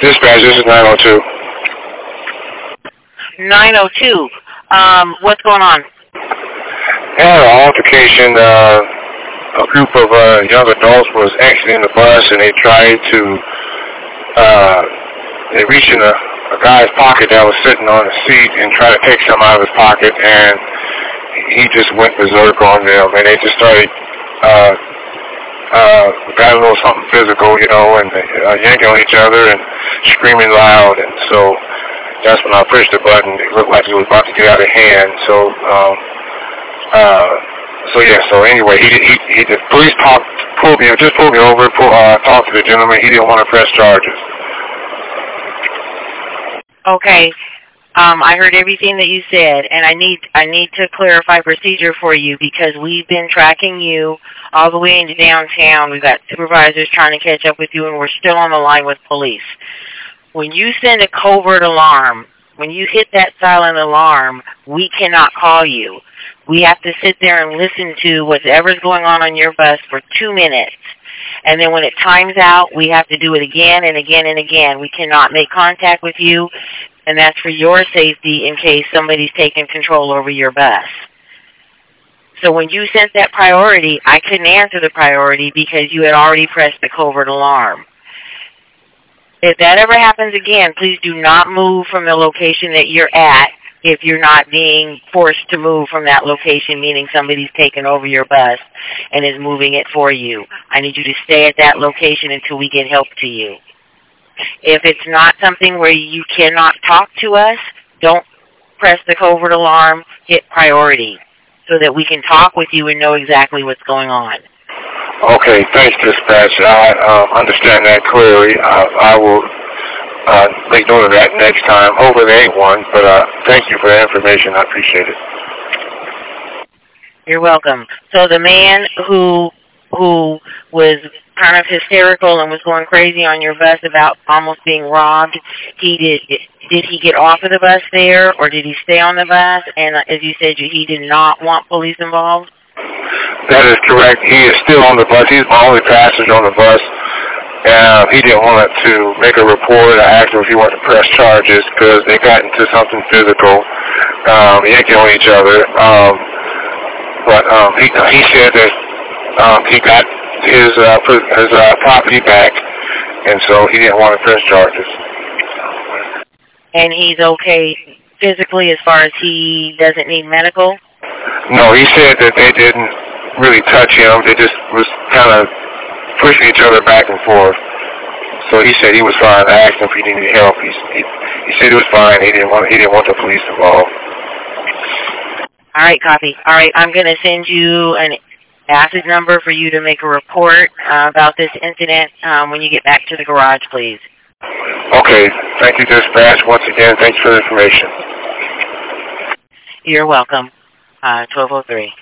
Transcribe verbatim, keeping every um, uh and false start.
Dispatch, this is nine oh two. nine oh two. Um, what's going on? I had an altercation. Uh, a group of uh, young adults was exiting the bus, and they tried to, uh, they reached in a, a guy's pocket that was sitting on the seat and tried to take something out of his pocket, and he just went berserk on them, and they just started, uh, uh, got a little something physical, you know, and uh, yanking on each other and screaming loud, and so that's when I pushed the button. It looked like it was about to get out of hand, so, um, uh, So yeah. So anyway, he he he the police talked, pulled me, just pulled me over, pull, uh, talked to the gentleman. He didn't want to press charges. Okay. Um, I heard everything that you said, and I need I need to clarify procedure for you because we've been tracking you all the way into downtown. We've got supervisors trying to catch up with you, and we're still on the line with police. When you send a covert alarm, when you hit that silent alarm, we cannot call you. We have to sit there and listen to whatever's going on on your bus for two minutes. And then when it times out, we have to do it again and again and again. We cannot make contact with you, and that's for your safety in case somebody's taking control over your bus. So when you sent that priority, I couldn't answer the priority because you had already pressed the covert alarm. If that ever happens again, please do not move from the location that you're at if you're not being forced to move from that location, meaning somebody's taken over your bus and is moving it for you. I need you to stay at that location until we get help to you. If it's not something where you cannot talk to us, don't press the covert alarm, hit priority, so that we can talk with you and know exactly what's going on. Okay, thanks, Dispatch. I um, understand that clearly. I, I will uh, make note of that next time. Hopefully there ain't one, but uh, thank you for the information. I appreciate it. You're welcome. So the man who who was kind of hysterical and was going crazy on your bus about almost being robbed, he did did he get off of the bus there, or did he stay on the bus? And uh, as you said, he did not want police involved? That is correct. He is still on the bus. He's my only passenger on the bus. Uh, he didn't want to make a report. I asked him if he wanted to press charges because they got into something physical, um, yanking on each other. Um, but um, he he said that um, he got his uh, his uh, property back, and so he didn't want to press charges. And he's okay physically as far as he doesn't need medical? No, he said that they didn't really touch him. They just was kind of pushing each other back and forth. So he said he was fine. I asked him if he needed help. He, he, he said he was fine. He didn't want he didn't want the police involved. All right, copy. All right, I'm going to send you an acid number for you to make a report uh, about this incident um, when you get back to the garage, please. Okay. Thank you, Dispatch. Once again, thanks for the information. You're welcome. Uh, twelve oh three.